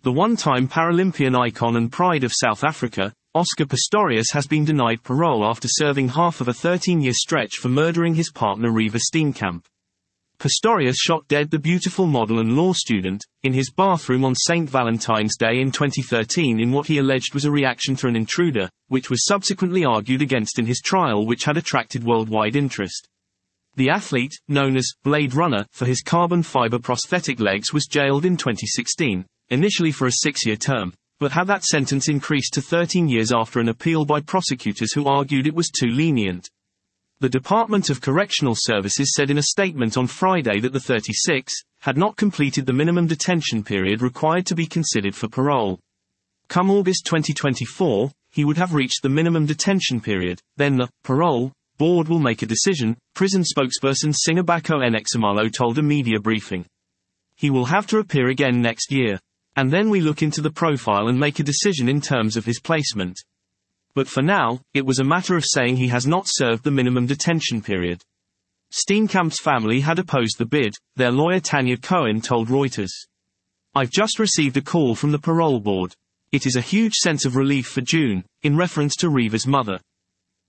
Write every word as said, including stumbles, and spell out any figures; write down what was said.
The one-time Paralympian icon and pride of South Africa, Oscar Pistorius has been denied parole after serving half of a thirteen-year stretch for murdering his partner Reeva Steenkamp. Pistorius shot dead the beautiful model and law student in his bathroom on Saint Valentine's Day in twenty thirteen in what he alleged was a reaction to an intruder, which was subsequently argued against in his trial, which had attracted worldwide interest. The athlete, known as Blade Runner for his carbon fiber prosthetic legs, was jailed in twenty sixteen, initially for a six-year term, but had that sentence increased to thirteen years after an appeal by prosecutors who argued it was too lenient. The Department of Correctional Services said in a statement on Friday that the thirty-six had not completed the minimum detention period required to be considered for parole. Come August twenty twenty-four, he would have reached the minimum detention period, then the parole board will make a decision, prison spokesperson Singabako Nxumalo told a media briefing. He will have to appear again next year. And then we look into the profile and make a decision in terms of his placement. But for now, it was a matter of saying he has not served the minimum detention period. Steenkamp's family had opposed the bid, their lawyer Tanya Cohen told Reuters. I've just received a call from the parole board. It is a huge sense of relief for June, in reference to Reeva's mother.